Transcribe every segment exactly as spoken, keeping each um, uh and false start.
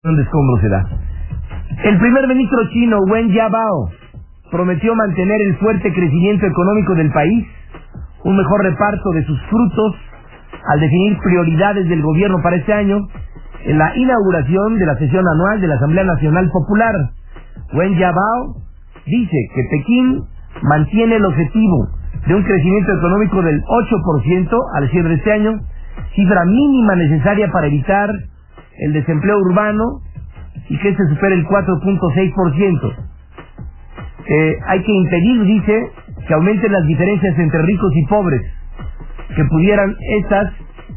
de escombros se da. El primer ministro chino, Wen Jiabao, prometió mantener el fuerte crecimiento económico del país, un mejor reparto de sus frutos, al definir prioridades del gobierno para este año, en la inauguración de la sesión anual de la Asamblea Nacional Popular. Wen Jiabao dice que Pekín mantiene el objetivo de un crecimiento económico del ocho por ciento al cierre de este año, cifra mínima necesaria para evitar el desempleo urbano y que este supere el cuatro punto seis por ciento. Eh, hay que impedir, dice, que aumenten las diferencias entre ricos y pobres, que pudieran estas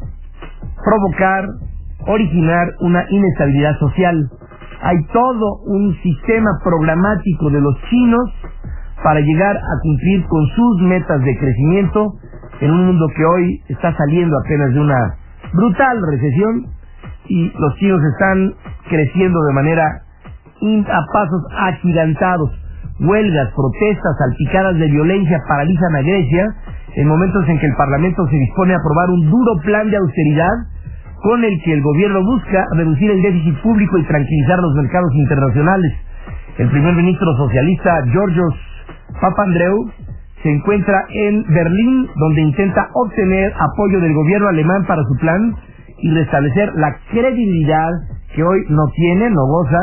provocar, originar una inestabilidad social. Hay todo un sistema programático de los chinos para llegar a cumplir con sus metas de crecimiento en un mundo que hoy está saliendo apenas de una brutal recesión, y los chinos están creciendo de manera a pasos agigantados. Huelgas, protestas, salpicadas de violencia paralizan a Grecia en momentos en que el Parlamento se dispone a aprobar un duro plan de austeridad con el que el gobierno busca reducir el déficit público y tranquilizar los mercados internacionales. El primer ministro socialista Georgios Papandreou se encuentra en Berlín, donde intenta obtener apoyo del gobierno alemán para su plan y restablecer la credibilidad que hoy no tiene, no goza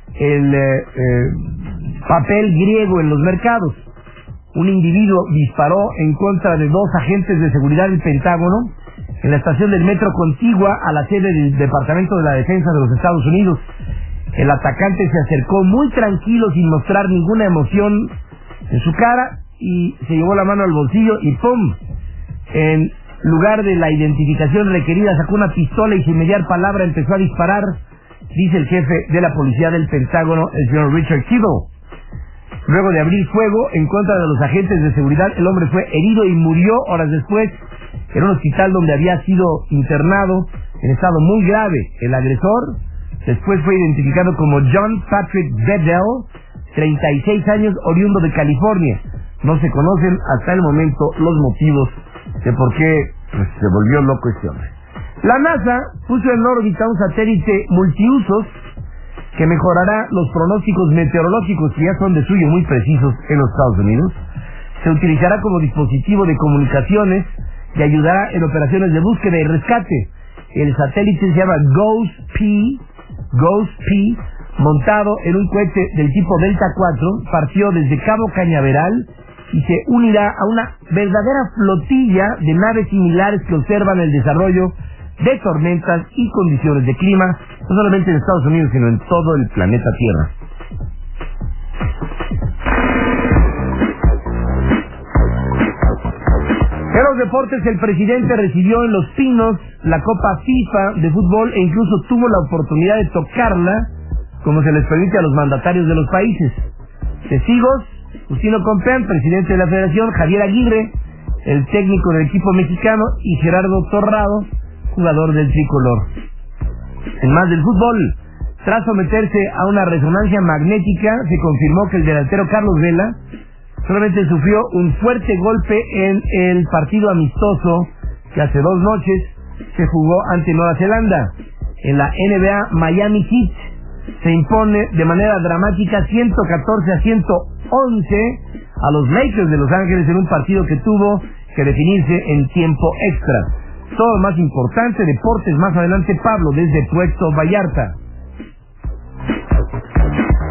el eh, eh, papel griego en los mercados. Un individuo disparó en contra de dos agentes de seguridad del Pentágono en la estación del metro contigua a la sede del Departamento de la Defensa de los Estados Unidos. El atacante se acercó muy tranquilo, sin mostrar ninguna emoción en su cara, y se llevó la mano al bolsillo y ¡pum! En lugar de la identificación requerida, sacó una pistola y sin mediar palabra empezó a disparar, dice el jefe de la policía del Pentágono, el señor Richard Kibble. Luego de abrir fuego en contra de los agentes de seguridad, el hombre fue herido y murió horas después en un hospital donde había sido internado en estado muy grave. El agresor después fue identificado como John Patrick Bedell, treinta y seis años, oriundo de California. No se conocen hasta el momento los motivos de por qué pues, se volvió loco este hombre. La NASA puso en órbita un satélite multiusos que mejorará los pronósticos meteorológicos, que ya son de suyo muy precisos en los Estados Unidos. Se utilizará como dispositivo de comunicaciones y ayudará en operaciones de búsqueda y rescate. El satélite se llama GOES-P, GOES-P, montado en un cohete del tipo Delta cuatro, partió desde Cabo Cañaveral y se unirá a una verdadera flotilla de naves similares que observan el desarrollo de tormentas y condiciones de clima, no solamente en Estados Unidos, sino en todo el planeta Tierra. En los deportes, el presidente recibió en Los Pinos la Copa FIFA de fútbol e incluso tuvo la oportunidad de tocarla, como se les permite a los mandatarios de los países. Testigos: Justino Compeán, presidente de la Federación; Javier Aguirre, el técnico del equipo mexicano; y Gerardo Torrado, jugador del tricolor. En más del fútbol, tras someterse a una resonancia magnética, se confirmó que el delantero Carlos Vela solamente sufrió un fuerte golpe en el partido amistoso que hace dos noches se jugó ante Nueva Zelanda. En la N B A, Miami Heat se impone de manera dramática ciento catorce a ciento once a los Lakers de Los Ángeles en un partido que tuvo que definirse en tiempo extra. Todo lo más importante, deportes, más adelante Pablo desde Puerto Vallarta.